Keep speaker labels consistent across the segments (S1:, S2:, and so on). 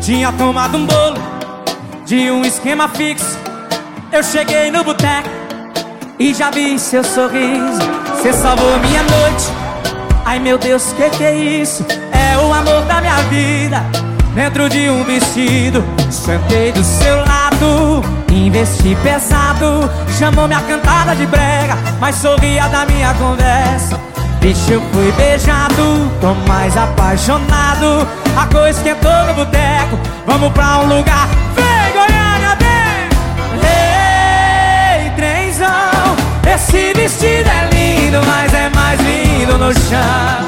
S1: Tinha tomado um bolo de um esquema fixo. Eu cheguei no boteco e já vi seu sorriso. Cê salvou minha noite. Ai meu Deus, que é isso? É o amor da minha vida dentro de um vestido. Sentei do seu lado, investi pesado. Chamou minha cantada de brega, mas sorria da minha conversa. Bicho, eu fui beijado, tô mais apaixonado. A coisa esquentou no boteco, vamos pra um lugar. Vem, Goiânia, vem! Ei, trenzão, esse vestido é lindo, mas é mais lindo no chão.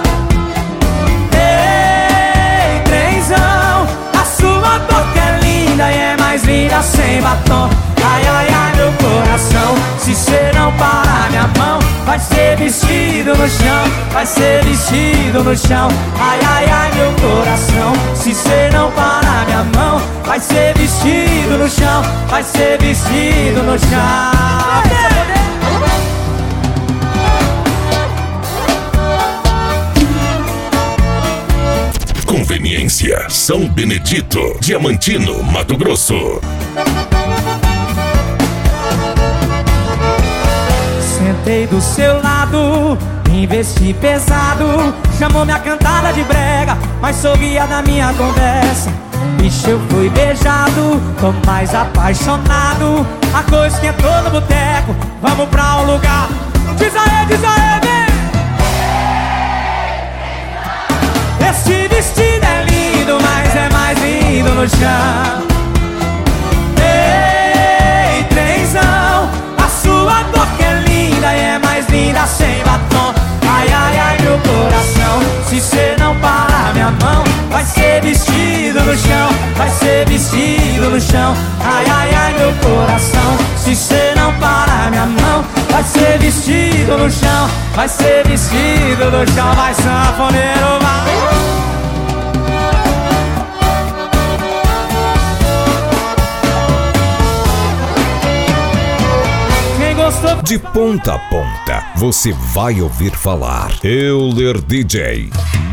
S1: Ei, trenzão, a sua boca é linda e é mais linda sem batom. Ai, ai, ai, meu coração, se cê não parar minha mão, vai ser vestido no chão, vai ser vestido no chão. Ai, ai, ai, meu coração, se cê não parar minha mão, vai ser vestido no chão, vai ser vestido no chão.
S2: Conveniência, São Benedito, Diamantino, Mato Grosso.
S1: Sentei do seu lado, investi pesado. Chamou minha cantada de brega, mas sorria da minha conversa. Bicho, eu fui beijado, tô mais apaixonado. A coisa esquentou no boteco, vamos pra um lugar. Diz aí, vem! Esse vestido é lindo, mas é mais lindo no chão. Ei, trenzão, a sua boca é linda e é mais linda sem batom. Ai, ai, ai, meu coração, se cê não parar minha mão, vai ser vestido no chão, vai ser vestido no chão. Ai, ai, ai, meu coração, se cê não parar minha mão, vai ser vestido no chão, vai ser vestido no chão. Vai, sanfoneiro, vai!
S3: De ponta a ponta, você vai ouvir falar Euler DJ.